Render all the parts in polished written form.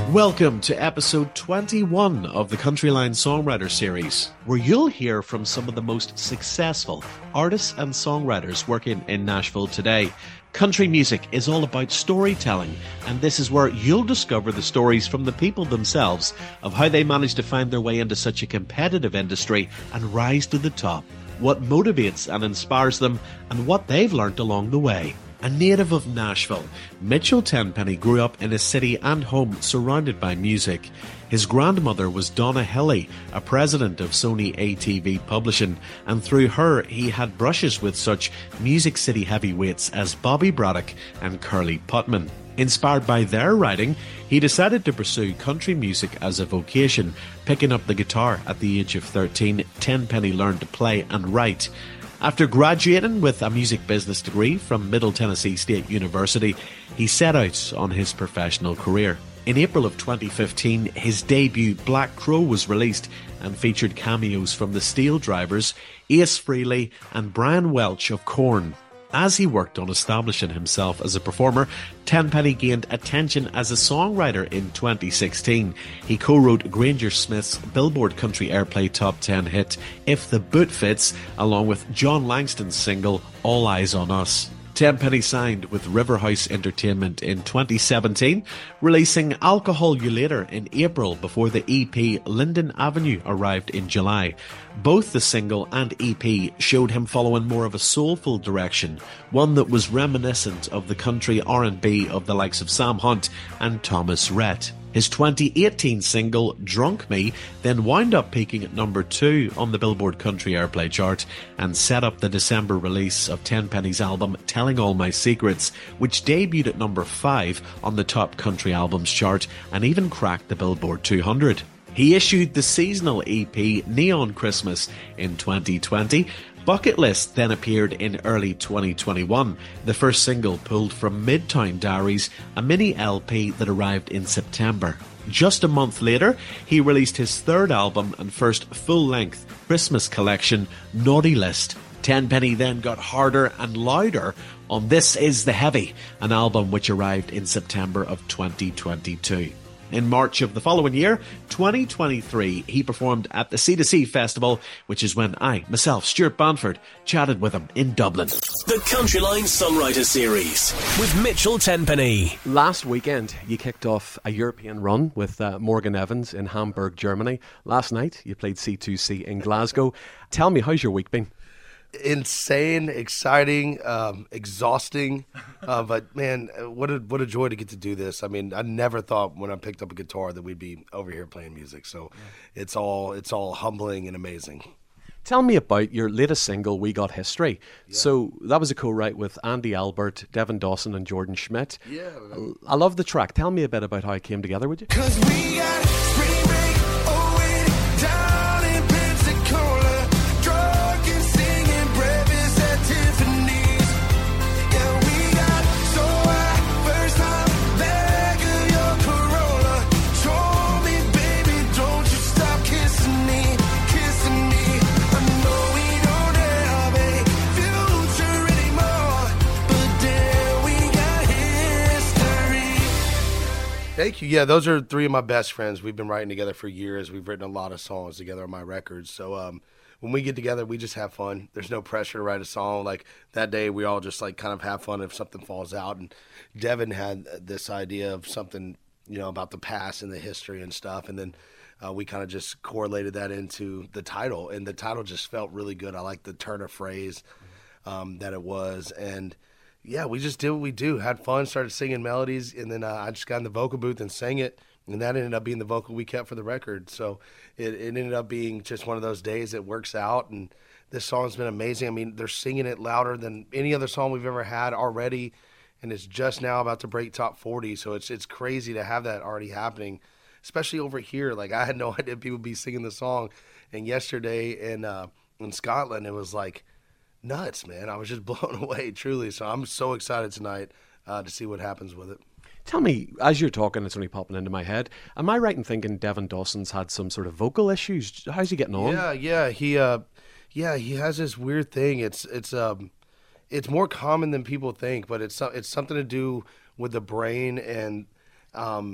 Welcome to episode 21 of the Countryline Songwriter Series, where you'll hear from some of the most successful artists and songwriters working in Nashville today. Country music is all about storytelling, and this is where you'll discover the stories from the people themselves of how they managed to find their way into such a competitive industry and rise to the top, what motivates and inspires them, and what they've learnt along the way. A native of Nashville, Mitchell Tenpenny grew up in a city and home surrounded by music. His grandmother was Donna Hilley, a president of Sony ATV Publishing, and through her he had brushes with such Music City heavyweights as Bobby Braddock and Curly Putman. Inspired by their writing, he decided to pursue country music as a vocation. Picking up the guitar at the age of 13, Tenpenny learned to play and write. After graduating with a music business degree from Middle Tennessee State University, he set out on his professional career. In April of 2015, his debut Black Crow was released and featured cameos from the Steel Drivers, Ace Frehley and Brian Welch of Korn. As he worked on establishing himself as a performer, Tenpenny gained attention as a songwriter in 2016. He co-wrote Granger Smith's Billboard Country Airplay Top 10 hit, If the Boot Fits, along with John Langston's single, All Eyes on Us. Tenpenny signed with Riverhouse Entertainment in 2017, releasing Alcohol You Later in April before the EP Linden Avenue arrived in July. Both the single and EP showed him following more of a soulful direction, one that was reminiscent of the country R&B of the likes of Sam Hunt and Thomas Rhett. His 2018 single, Drunk Me, then wound up peaking at number 2 on the Billboard Country Airplay chart and set up the December release of Tenpenny's album, Telling All My Secrets, which debuted at number 5 on the Top Country Albums chart and even cracked the Billboard 200. He issued the seasonal EP, Neon Christmas, in 2020. Bucket List then appeared in early 2021, the first single pulled from Midtown Diaries, a mini LP that arrived in September. Just a month later, he released his third album and first full-length Christmas collection, Naughty List. Tenpenny then got harder and louder on This Is the Heavy, an album which arrived in September of 2022. In March of the following year, 2023, he performed at the C2C Festival, which is when I, myself, Stuart Banford, chatted with him in Dublin. The Countryline Songwriter Series with Mitchell Tenpenny. Last weekend, you kicked off a European run with Morgan Evans in Hamburg, Germany. Last night, you played C2C in Glasgow. Tell me, how's your week been? Insane, exciting, exhausting, but man, what a joy to get to do this. I mean, I never thought when I picked up a guitar that we'd be over here playing music. So it's all humbling and amazing. Tell me about your latest single, We Got History. Yeah. So that was a co-write with Andy Albert, Devin Dawson and Jordan Schmidt. Yeah. I love the track. Tell me a bit about how it came together, would you? 'Cause we got spring break, oh, wait, down in Pensacola, drunk and singing breakfast at Tiffany's. Yeah, we got so high, first time back of your Corolla. Told me, baby, don't you stop kissing me, kissing me. I know we don't have a future anymore, but damn, we got history. Thank you. Yeah, those are three of my best friends. We've been writing together for years. We've written a lot of songs together on my records. So when we get together, we just have fun. There's no pressure to write a song. Like that day, we all just like kind of have fun if something falls out. And Devin had this idea of something, about the past and the history and stuff. And then we kind of just correlated that into the title. And the title just felt really good. I like the turn of phrase that it was. And yeah, we just did what we do. Had fun, started singing melodies. And then I just got in the vocal booth and sang it. And that ended up being the vocal we kept for the record. So it ended up being just one of those days that works out. And this song's been amazing. I mean, they're singing it louder than any other song we've ever had already. And it's just now about to break top 40. So it's crazy to have that already happening, especially over here. Like, I had no idea people would be singing the song. And yesterday in Scotland, it was like nuts, man. I was just blown away, truly. So I'm so excited tonight to see what happens with it. Tell me, as you're talking, it's only popping into my head. Am I right in thinking Devin Dawson's had some sort of vocal issues? How's he getting on? Yeah. He has this weird thing. It's more common than people think, but it's something to do with the brain and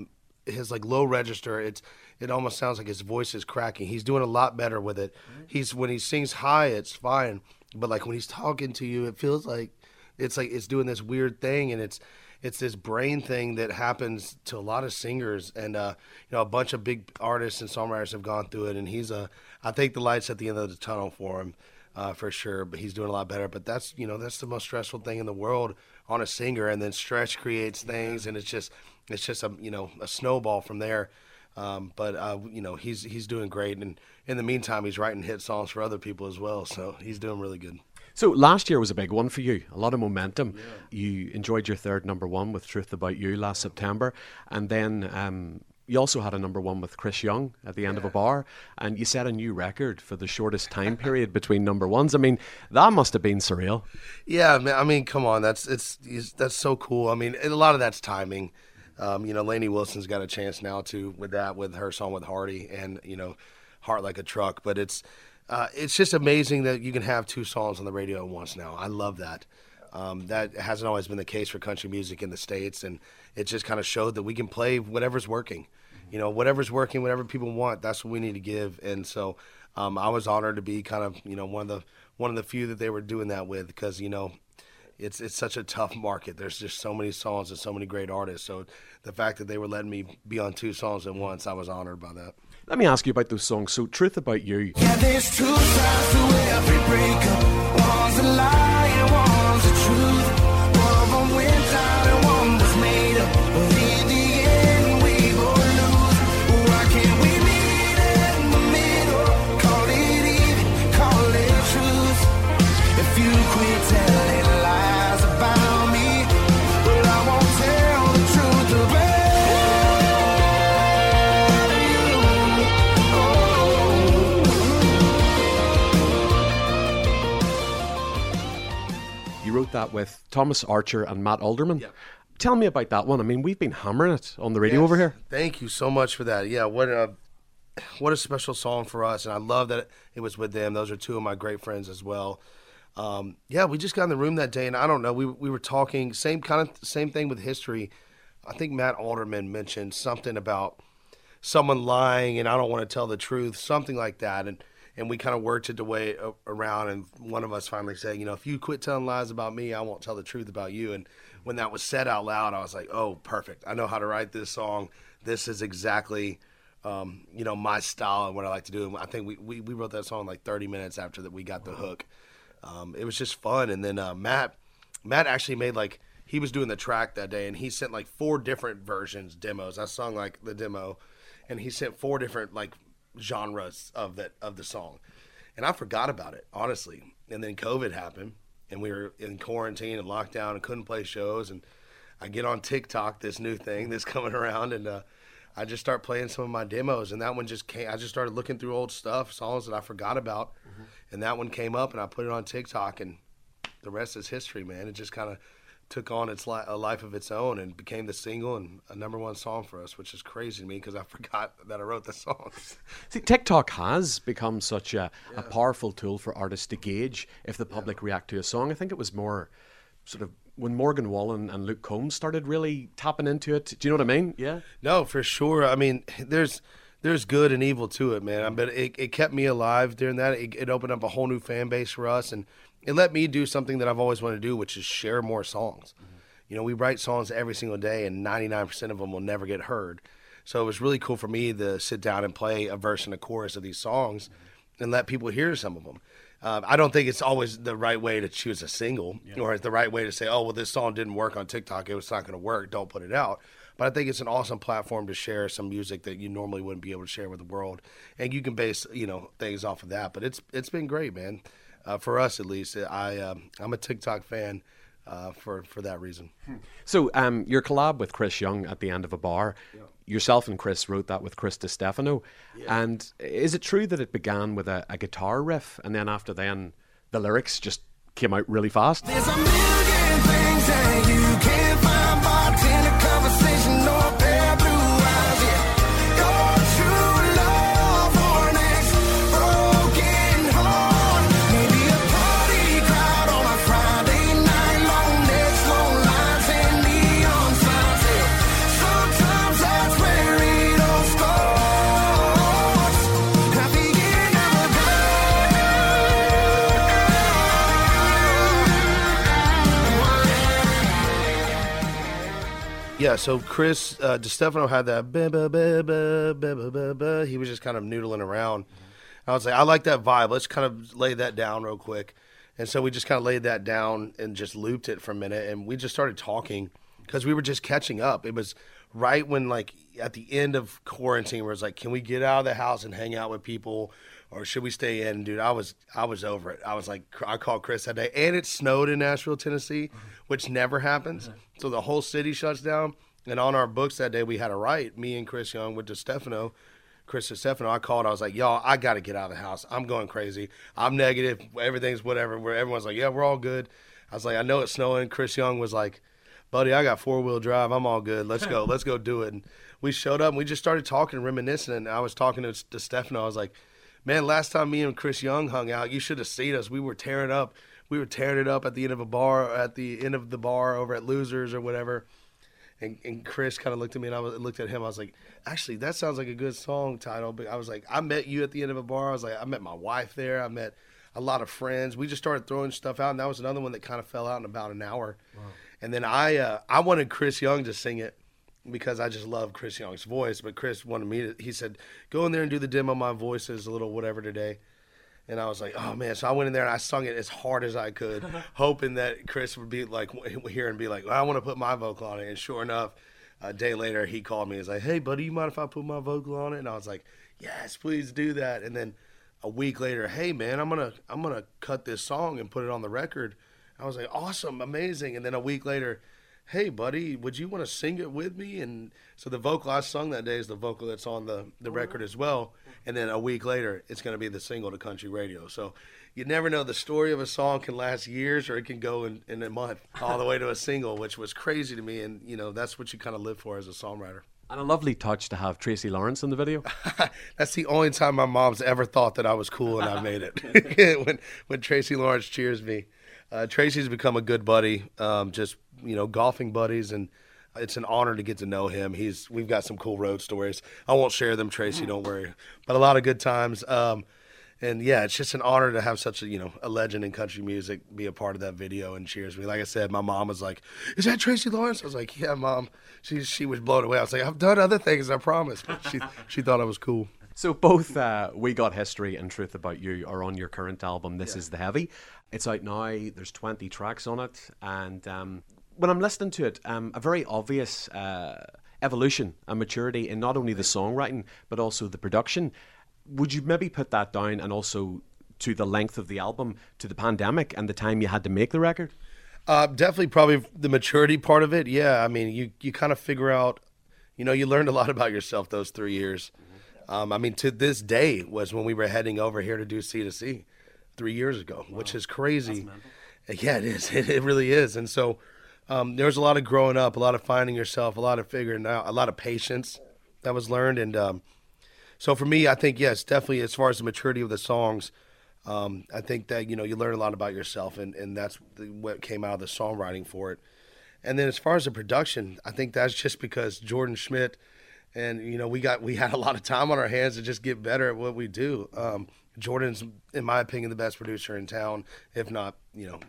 his like low register, it almost sounds like his voice is cracking. He's doing a lot better with it. When he sings high, it's fine, but like when he's talking to you, it feels like it's doing this weird thing, and it's this brain thing that happens to a lot of singers, and a bunch of big artists and songwriters have gone through it, and I think the light's at the end of the tunnel for him, for sure, but he's doing a lot better. But that's the most stressful thing in the world on a singer, and then stress creates things, and it's just a snowball from there. But he's doing great, and in the meantime, he's writing hit songs for other people as well, so he's doing really good. So last year was a big one for you, a lot of momentum. Yeah. You enjoyed your third number one with Truth About You last September, and then you also had a number one with Chris Young at the end of a bar, and you set a new record for the shortest time period between number ones. I mean, that must have been surreal. Yeah, man, I mean, come on, that's so cool. I mean, a lot of that's timing. Lainey Wilson's got a chance now too with her song with Hardy, and Heart Like a Truck, but it's just amazing that you can have two songs on the radio at once now. I love that. That hasn't always been the case for country music in the States, and it just kind of showed that we can play whatever's working. Whatever's working, whatever people want, that's what we need to give. And so I was honored to be kind of one of the few that they were doing that with, because it's such a tough market. There's just so many songs and so many great artists. So the fact that they were letting me be on two songs at once, I was honored by that. Let me ask you about those songs. So Truth About You. Yeah, there's two sides to every breakup. One's a lie and one's the truth. One of them went down and one was made up. But in the end, we both lose. Why can't we meet in the middle? Call it even, call it truth. If you quit telling lies about me, well, I won't tell the truth about wrote that with Thomas Archer and Matt Alderman. Yeah. Tell me about that one. I mean, we've been hammering it on the radio over here. Thank you so much for that. Yeah, what a special song for us, and I love that it was with them. Those are two of my great friends as well. We just got in the room that day, and I don't know, we were talking, same thing with history. I think Matt Alderman mentioned something about someone lying, and I don't want to tell the truth, something like that, and we kind of worked it the way around, and one of us finally said, if you quit telling lies about me, I won't tell the truth about you. And when that was said out loud, I was like, oh, perfect. I know how to write this song. This is exactly, my style and what I like to do. And I think we wrote that song like 30 minutes after that we got the hook. It was just fun. And then Matt actually made he was doing the track that day, and he sent 4 different versions, demos. I sung the demo, and he sent 4 different genres of the song, and I forgot about it, honestly. And then COVID happened, and we were in quarantine and lockdown and couldn't play shows, and I get on TikTok, this new thing that's coming around, and I just start playing some of my demos, and that one just came. I just started looking through old stuff, songs that I forgot about, and that one came up, and I put it on TikTok, and the rest is history, man. It just kind of took on a life of its own and became the single and a number one song for us, which is crazy to me because I forgot that I wrote the song. See, TikTok has become such a powerful tool for artists to gauge if the public react to a song. I think it was more sort of when Morgan Wallen and Luke Combs started really tapping into it. Do you know what I mean? Yeah. No, for sure. I mean, there's good and evil to it, man. But it kept me alive during that. It opened up a whole new fan base for us, and it let me do something that I've always wanted to do, which is share more songs. Mm-hmm. We write songs every single day, and 99% of them will never get heard. So it was really cool for me to sit down and play a verse and a chorus of these songs and let people hear some of them. I don't think it's always the right way to choose a single, or it's the right way to say, oh, well, this song didn't work on TikTok. It was not going to work. Don't put it out. But I think it's an awesome platform to share some music that you normally wouldn't be able to share with the world. And you can base, things off of that. But it's been great, man. For us, at least. I'm a TikTok fan for that reason. So your collab with Chris Young at the end of a bar, yourself and Chris wrote that with Chris DiStefano. Yeah. And is it true that it began with a guitar riff, and then after then the lyrics just came out really fast? There's a million things that you can't find, bartender conversation, no pair of blue eyes, Your true love for an ex-broken heart. Maybe a party crowd on a Friday night, long necks, long lines, and neon signs, Sometimes that's where Yeah, so Chris DiStefano had that ba-ba-ba-ba-ba-ba-ba. He was just kind of noodling around. I was like, I like that vibe. Let's kind of lay that down real quick. And so we just kind of laid that down and just looped it for a minute. And we just started talking because we were just catching up. It was right when, like, at the end of quarantine, where it's like, can we get out of the house and hang out with people, or should we stay in? Dude, I was over it. I was like, I called Chris that day. And it snowed in Nashville, Tennessee, which never happens. So the whole city shuts down. And on our books that day, we had a write, me and Chris Young with DiStefano. Chris DiStefano, I called. I was like, y'all, I got to get out of the house. I'm going crazy. I'm negative. Everything's whatever. Where everyone's like, yeah, we're all good. I was like, I know it's snowing. Chris Young was like, buddy, I got 4-wheel drive. I'm all good. Let's go. Let's go do it. And we showed up and we just started talking, reminiscing. And I was talking to DiStefano. I was like, man, last time me and Chris Young hung out, you should have seen us. We were tearing up. We were tearing it up at the end of the bar over at Losers or whatever. And Chris kind of looked at me, and I looked at him. I was like, actually, that sounds like a good song title. But I was like, I met you at the end of a bar. I was like, I met my wife there. I met a lot of friends. We just started throwing stuff out, and that was another one that kind of fell out in about an hour. Wow. And then I wanted Chris Young to sing it because I just love Chris Young's voice. But Chris wanted me to, he said, go in there and do the demo. My voice is a little whatever today. And I was like, oh, man. So I went in there and I sung it as hard as I could, hoping that Chris would be like, here and be like, well, I want to put my vocal on it. And sure enough, a day later, he called me. He was like, hey, buddy, you mind if I put my vocal on it? And I was like, yes, please do that. And then a week later, hey, man, I'm gonna cut this song and put it on the record. I was like, awesome, amazing. And then a week later, hey, buddy, would you want to sing it with me? And so the vocal I sung that day is the vocal that's on the record as well. And then a week later, it's going to be the single to country radio. So you never know. The story of a song can last years, or it can go in a month all the way to a single, which was crazy to me. And, you know, that's what you kind of live for as a songwriter. And a lovely touch to have Tracy Lawrence in the video. That's the only time my mom's ever thought that I was cool and I made it. when Tracy Lawrence cheers me. Tracy's become a good buddy, just, you know, golfing buddies, and it's an honor to get to know him. We've got some cool road stories. I won't share them, Tracy, don't worry. But a lot of good times. And yeah, it's just an honor to have such a legend in country music be a part of that video and cheers me. Like I said, my mom was like, is that Tracy Lawrence? I was like, yeah, Mom. She was blown away. I was like, I've done other things, I promise. But she thought I was cool. So both We Got History and Truth About You are on your current album, This Is the Heavy. It's out now. There's 20 tracks on it. And when I'm listening to it, a very obvious evolution and maturity in not only the songwriting, but also the production. Would you maybe put that down, and also to the length of the album, to the pandemic and the time you had to make the record? Definitely probably the maturity part of it. Yeah, I mean, you kind of figure out, you learned a lot about yourself those 3 years. I mean, to this day was when we were heading over here to do C2C 3 years ago, which is crazy. Yeah, it is. It really is. And so there was a lot of growing up, a lot of finding yourself, a lot of figuring out, a lot of patience that was learned. And so for me, I think, yes, definitely as far as the maturity of the songs, I think that, you learn a lot about yourself, and that's what came out of the songwriting for it. And then as far as the production, I think that's just because Jordan Schmidt and, we had a lot of time on our hands to just get better at what we do. Jordan's, in my opinion, the best producer in town, if not,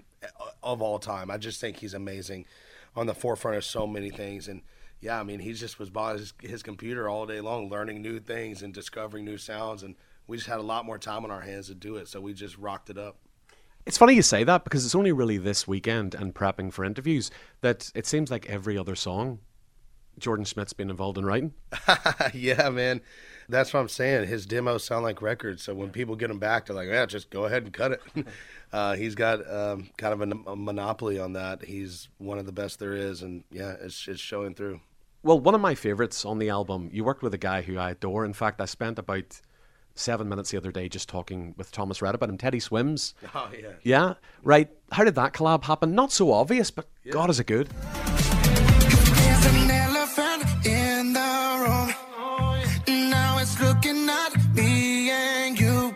of all time. I just think he's amazing, on the forefront of so many things. And yeah, I mean, he just was by his computer all day long, learning new things and discovering new sounds. And we just had a lot more time on our hands to do it. So we just rocked it up. It's funny you say that, because it's only really this weekend and prepping for interviews that it seems like every other song Jordan Schmidt's been involved in writing. Yeah, man. That's what I'm saying. His demos sound like records. So when people get them back, they're like, yeah, just go ahead and cut it. He's got kind of a monopoly on that. He's one of the best there is. And yeah, it's showing through. Well, one of my favorites on the album, you worked with a guy who I adore. In fact, I spent about 7 minutes the other day just talking with Thomas Red about him, Teddy Swims. Oh, yeah. Yeah, right. How did that collab happen? Not so obvious, but yeah. God, is it good. There's an elephant in the room. Now it's looking at me and you.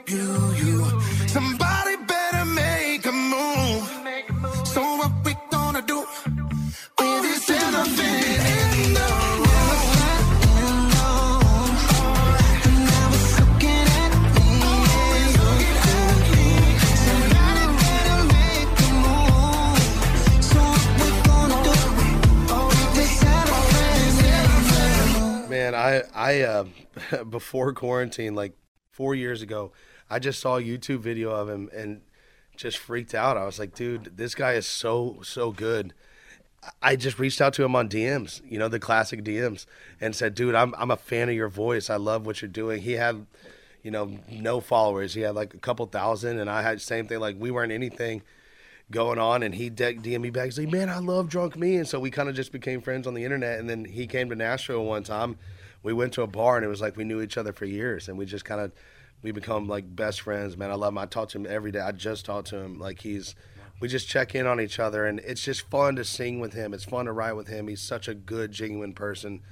Somebody better make a move. So what we gonna do with this elephant in the room? Now it's looking at me and you. Somebody better make a move. So what we gonna do man. I before quarantine, like 4 years ago, I just saw a YouTube video of him and just freaked out. I was like, dude, this guy is so good. I just reached out to him on DMs, you know, the classic DMs, and said, dude, I'm a fan of your voice. I love what you're doing. He had, you know, no followers. He had like a couple thousand, and I had the same thing. Like, we weren't anything going on, and he DM'd me back. He's like, man, I love Drunk Me. And so we kind of just became friends on the internet. And then he came to Nashville one time. We went to a bar, and it was like we knew each other for years, and we just kind of, we become like best friends, man. I love him. I talk to him every day. I just talked to him. Like, we just check in on each other, and it's just fun to sing with him. It's fun to write with him. He's such a good, genuine person.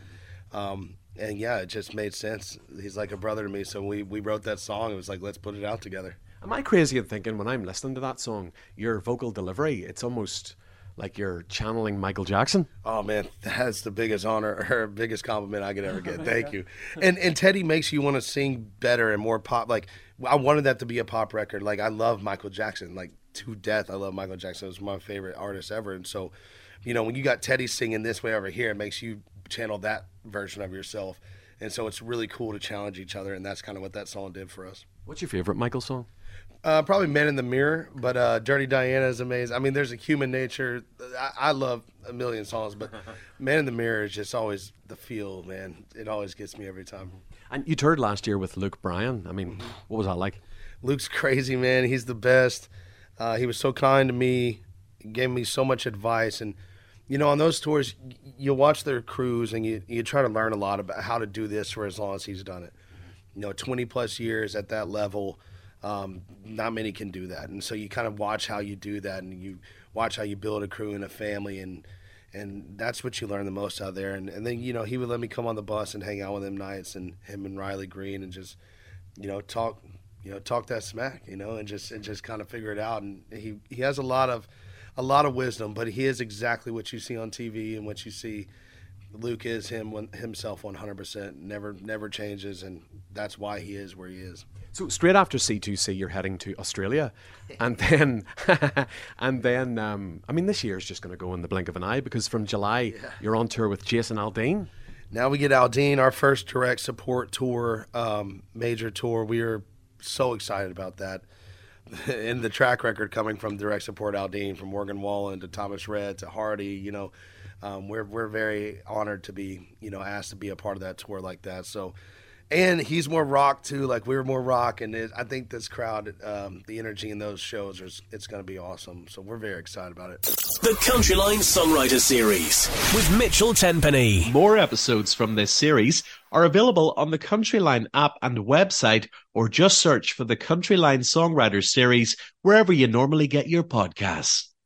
And yeah, it just made sense. He's like a brother to me. So we wrote that song. It was like, let's put it out together. Am I crazy in thinking when I'm listening to that song, your vocal delivery, it's almost like you're channeling Michael Jackson? Oh man, that's the biggest honor or biggest compliment I could ever get. Thank you. And Teddy makes you want to sing better and more pop. Like, I wanted that to be a pop record. Like, I love Michael Jackson, like to death. I love Michael Jackson. It was my favorite artist ever. And so, you know, when you got Teddy singing this way over here, it makes you channel that version of yourself. And so it's really cool to challenge each other, and that's kind of what that song did for us. What's your favorite Michael song? Probably Men in the Mirror, but Dirty Diana is amazing. I mean, there's a Human Nature. I love a million songs, but Man in the Mirror is just always the feel, man. It always gets me every time. And you toured last year with Luke Bryan. I mean, what was that like? Luke's crazy, man. He's the best. He was so kind to me, gave me so much advice. And, you know, on those tours, you watch their crews and you try to learn a lot about how to do this for as long as he's done it. You know, 20-plus years at that level. Not many can do that, and so you kind of watch how you do that, and you watch how you build a crew and a family, and that's what you learn the most out there. And then, you know, he would let me come on the bus and hang out with him nights, and him and Riley Green, and just, you know, talk that smack, you know, and just kind of figure it out. And he has a lot of wisdom, but he is exactly what you see on TV and what you see. Luke is himself 100%, never changes, and that's why he is where he is. So straight after C2C, you're heading to Australia, and then, I mean, this year is just going to go in the blink of an eye, because from July you're on tour with Jason Aldean. Now we get Aldean, our first direct support tour, major tour. We are so excited about that. In the track record coming from direct support Aldean, from Morgan Wallen to Thomas Rhett to Hardy, you know. We're very honored to be, you know, asked to be a part of that tour like that. So, and he's more rock too. Like, we're more rock, and I think this crowd, the energy in those shows it's going to be awesome. So we're very excited about it. The Countryline Songwriter Series with Mitchell Tenpenny. More episodes from this series are available on the Countryline app and website, or just search for the Countryline Songwriters Series wherever you normally get your podcasts.